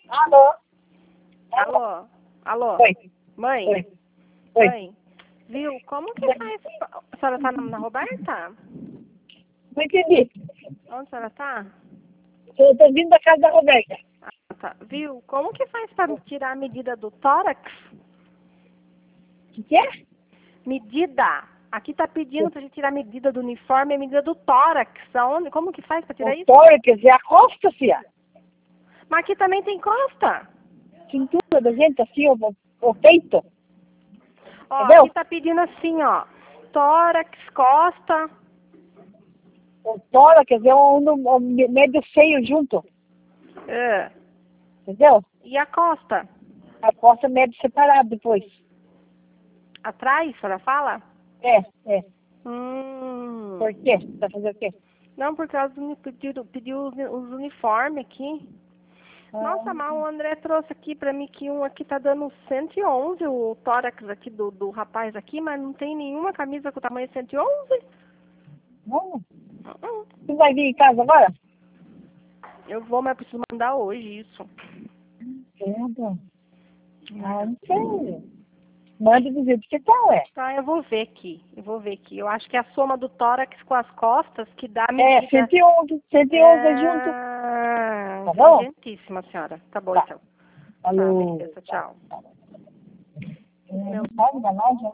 Alô? Alô? Alô? Oi. Mãe? Oi. Oi. Mãe? Viu? Como que faz? A senhora tá na Roberta? Não entendi. Onde a senhora tá? Eu tô vindo da casa da Roberta. Ah, tá. Viu? Como que faz para tirar a medida do tórax? O que é? Medida. Aqui tá pedindo pra gente tirar a medida do uniforme e a medida do tórax. Aonde? Como que faz pra tirar O isso? tórax é a costa, filha. Mas aqui também tem costa. Cintura da gente, assim, o peito. Ó, Entendeu? aqui tá pedindo assim, ó. Tórax, costa. O tórax é o médio seio junto. É. Entendeu? E a costa? A costa é médio separado depois. Atrás, a senhora fala? É. Por Hum. quê? Vai fazer o quê? Não, por causa do pediu os uniformes aqui. Nossa, mas o André trouxe aqui pra mim que um aqui tá dando 111, o tórax aqui do rapaz aqui, mas não tem nenhuma camisa com tamanho 111. Não. Uh-uh. Tu vai vir em casa agora? Eu vou, mas preciso mandar hoje isso. Entendo. Ah, não sei. Manda do jeito que tá, ué. Tá, eu vou ver aqui. Eu acho que é a soma do tórax com as costas que dá a É, medida. 111 é junto. Tá bom? Inteligentíssima, senhora. Tá bom, Tá. então. Tá, Falou. beleza. Tchau. Não sabe da loja?